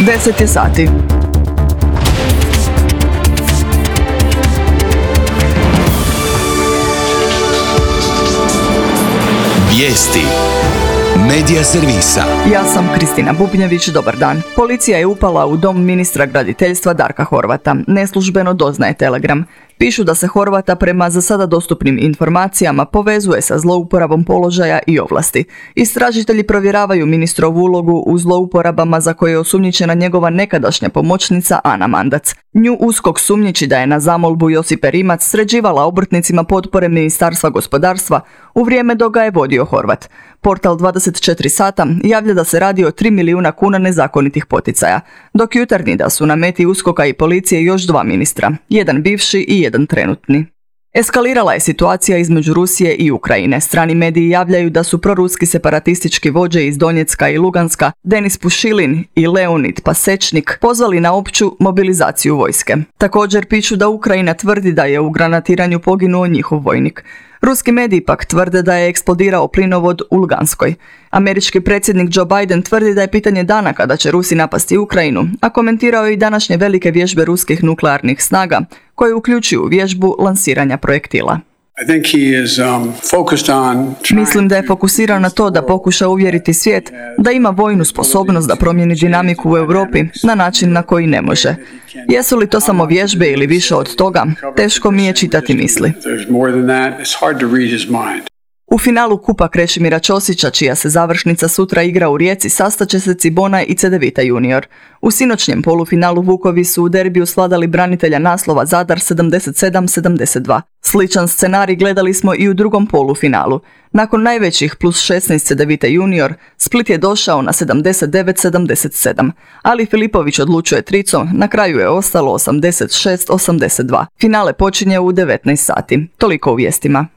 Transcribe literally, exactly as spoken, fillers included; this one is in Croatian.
deset je sati. Vijesti Medija servisa. Ja sam Kristina Bubnjević, dobar dan. Policija je upala u dom ministra graditeljstva Darka Horvata. Neslužbeno doznaje Telegram. Pišu da se Horvata prema za sada dostupnim informacijama povezuje sa zlouporabom položaja i ovlasti. Istražitelji provjeravaju ministrovu ulogu u zlouporabama za koje je osumnjičena njegova nekadašnja pomoćnica Ana Mandac. Nju USKOK sumnjiči da je na zamolbu Josipe Rimac sređivala obrtnicima potpore Ministarstva gospodarstva u vrijeme dok ga je vodio Horvat. Portal dvadeset četiri sata javlja da se radi o tri milijuna kuna nezakonitih poticaja, dok jutarnji da su na meti USKOK-a i policije još dva ministra, jedan bivši i jedan trenutni. Eskalirala je situacija između Rusije i Ukrajine. Strani mediji javljaju da su proruski separatistički vođe iz Donjecka i Luganska, Denis Pušilin i Leonid Pasečnik, pozvali na opću mobilizaciju vojske. Također pišu da Ukrajina tvrdi da je u granatiranju poginuo njihov vojnik. Ruski mediji pak tvrde da je eksplodirao plinovod u Luganskoj. Američki predsjednik Joe Biden tvrdi da je pitanje dana kada će Rusi napasti Ukrajinu, a komentirao je i današnje velike vježbe ruskih nuklearnih snaga, koje uključuju vježbu lansiranja projektila. Mislim da je fokusirao na to da pokuša uvjeriti svijet da ima vojnu sposobnost da promijeni dinamiku u Europi na način na koji ne može. Jesu li to samo vježbe ili više od toga? Teško mi je čitati misli. U finalu Kupa Krešimira Ćosića, čija se završnica sutra igra u Rijeci, sastaće se Cibona i Cedevita junior. U sinoćnjem polufinalu Vukovi su u derbiju svladali branitelja naslova Zadar sedamdeset sedam sedamdeset dva. Sličan scenarij gledali smo i u drugom polufinalu. Nakon najvećih plus šesnaest Cedevita junior, Split je došao na sedamdeset devet sedamdeset sedam, ali Filipović odlučuje tricom, na kraju je ostalo osamdeset šest osamdeset dva. Finale počinje u devetnaest sati. Toliko u vijestima.